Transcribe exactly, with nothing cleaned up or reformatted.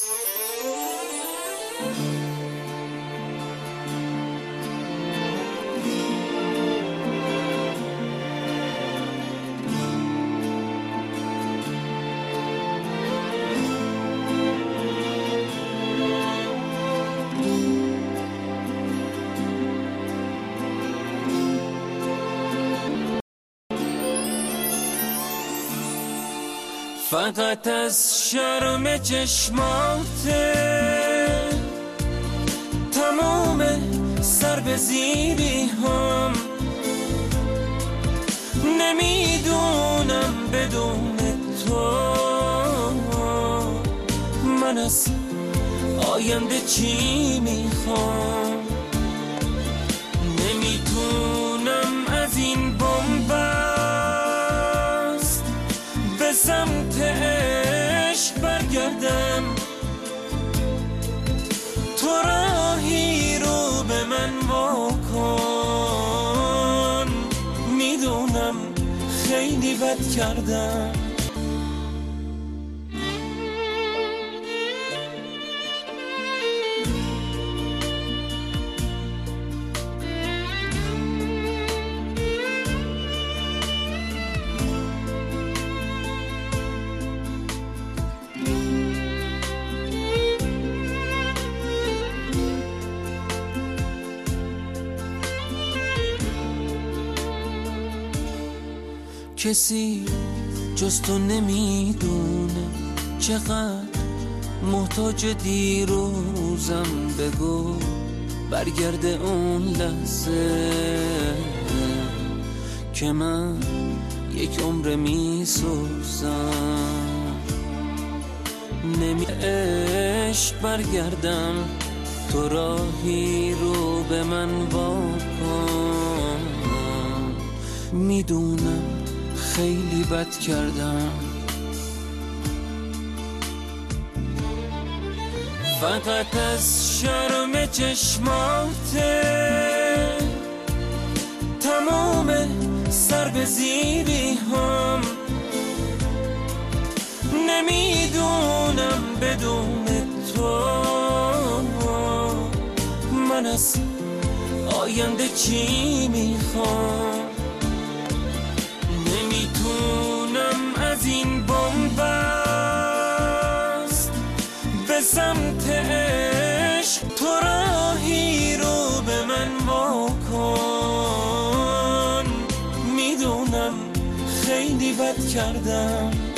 فقط از شرم چشماته تمام سر به زیری هم نمیدونم بدون تو من از آینده چی میخوام. نمیتونم از این بنبست به سمت عشق برگردم. تو راهی رو به من واکن، میدونم خیلی بد کردم. کسی جز تو نمیدونه چقدر محتاج دیروزم. بگو برگرده اون لحظه که من یک عمر میسوزم. نمی عشق برگردم، تو راهی رو به من واکن. میدونم خیلی بد کردم. فقط از شرم چشماته تمام سر به زیری هم نمیدونم بدون تو من از آینده چی میخوام. نمیتونم از این بنبست به سمت عشق، تو راهی رو به من واکن. میدونم خیلی بد کردم.